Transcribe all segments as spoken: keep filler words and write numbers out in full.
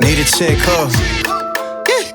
Need a chick who, yeah,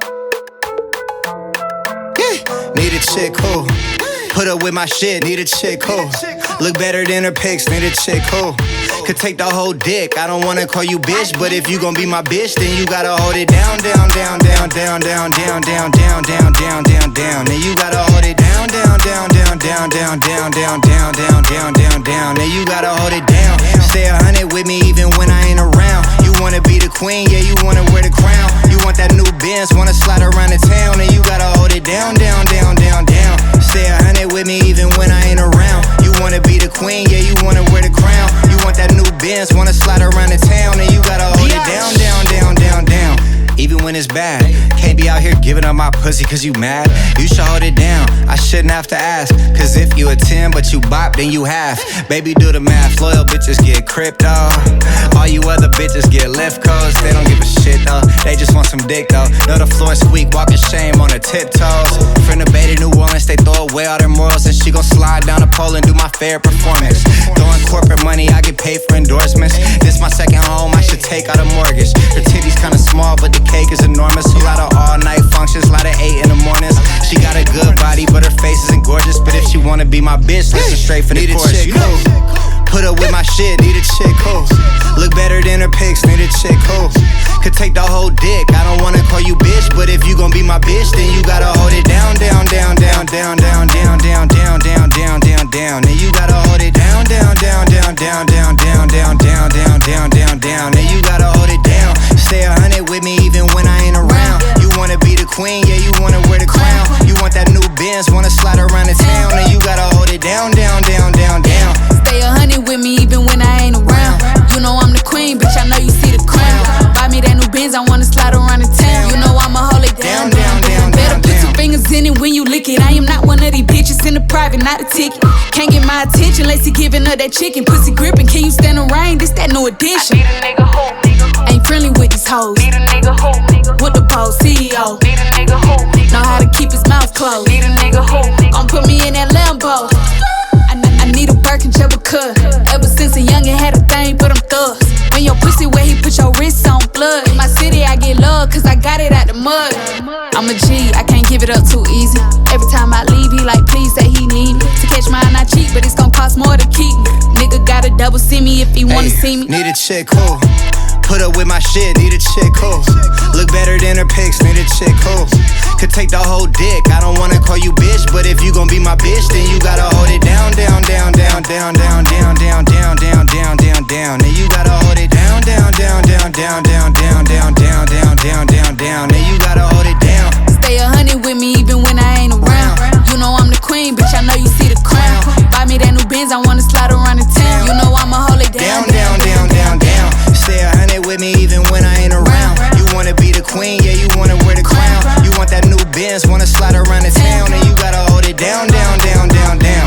yeah. Need a chick who put up with my shit. Need a chick who look better than her pics. Need a chick who could take the whole dick. I don't wanna call you bitch, but if you gon' be my bitch, then you gotta hold it down, down, down, down, down, down, down, down, down, down, down, down, down. Then you gotta hold it down, down, down, down, down, down, down, down, down, down, down, down, down. Then you gotta hold it down. Stay a hundred with me even when I ain't around. You wanna be the queen, yeah, you wanna wear the crown. You want that new Benz, wanna slide around the town, and you gotta hold it down, down, down, down, down. Stay a hundred with me even when I ain't around. You wanna be the queen, yeah, you wanna wear the crown. You want that new Benz, wanna slide around the town, and you gotta hold it down, down, down, down, down. Even when it's bad, can't be out here giving up my pussy cause you mad. You should hold it down, I shouldn't have to ask. Cause if you a ten but you bop, then you half. Baby, do the math, loyal bitches get crypto. All you other bitches get lift codes. They don't give a shit though, they just want some dick though. Know the floor squeak, walking shame on her tiptoes. From the Bay to New Orleans, they throw away all their morals. And she gon' slide down the pole and do my fair performance. Throwing corporate money, I get paid for endorsements. This my second home, I should take out a mortgage. Her titties kinda small, but the cake is enormous. A lot of all night functions, lot of eight in the mornings. She got a good body, but her face isn't gorgeous. But if she wanna be my bitch, listen straight from the chorus. You know, put up with my shit, need a chick who look better than her pics. Need a chick who could take the whole dick. I don't wanna call you bitch, but if you gon' be my bitch, then you gotta hold it down, down, down, down, down, down, down, down, down, down, down, down, down. Then you gotta hold it down, down, down, down, down, down, down, down, down, down, down, down, down. Then you gotta hold it down. Stay a hundred with me even when I ain't around. You wanna be the queen, yeah, you wanna wear the crown. You want that new Benz, wanna slide around the town, and you gotta hold it down, down, down, down, down. Stay a hundred with me even when I ain't around. You know I'm the queen, bitch, I know you see the crown. Buy me that new Benz, I wanna slide around the town. You know I'ma hold it down, down, down. Better put your fingers in it when you lick it. I am not one of these bitches in the private, not a ticket. Can't get my attention unless he giving up that chicken. Pussy gripping, can you stand the rain? This that new addition. Need a nigga who, ain't friendly with these hoes. need a nigga who, With the pole, C E O. need a nigga who, Know how to keep his mouth closed. need a nigga who, Gon' put me in that Lambo. I, I need a Birkin check cut. Ever since a youngin' had a thing for them thugs. When your pussy where he put your wrists on blood. In my city I get love cause I got it out the mud. I'm a G, I can't give it up too easy. Every time I leave he like please say he need me. To catch mine I cheat but it's gon' cost more to keep me. Nigga gotta double see me if he wanna Ay, see me. Need a chick who put up with my shit. Need a chick who look better than her pics. Need a chick who could take the whole dick. I don't wanna call you bitch, but if you gon' be my bitch, then you gotta hold it down, down, down, down, down, down, down, down, down, down, down, down, down. Then you gotta hold it down, down, down, down, down, down, down, down, down, down, down, down, down. Then you gotta hold it down. Stay a hundred with me even when I ain't around. You know I'm the queen, bitch, I know you see the crown. Buy me that new Benz, I wanna slide around the town. You know I'ma hold it Down, down, down, down, down, down. Stay a hundred with me even when I ain't around. You wanna be the queen, yeah, you wanna wear the crown. You want that new Benz, wanna slide around the town, and you gotta hold it down, down, down, down, down.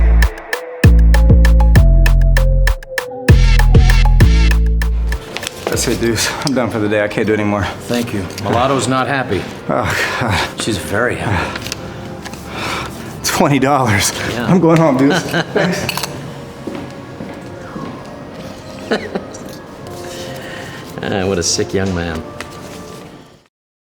That's it, dudes. I'm done for the day. I can't do it anymore. Thank you. Mulatto's not happy. Oh, God. She's very happy. twenty dollars. Yeah. I'm going home, dudes. Thanks. Ah, what a sick young man.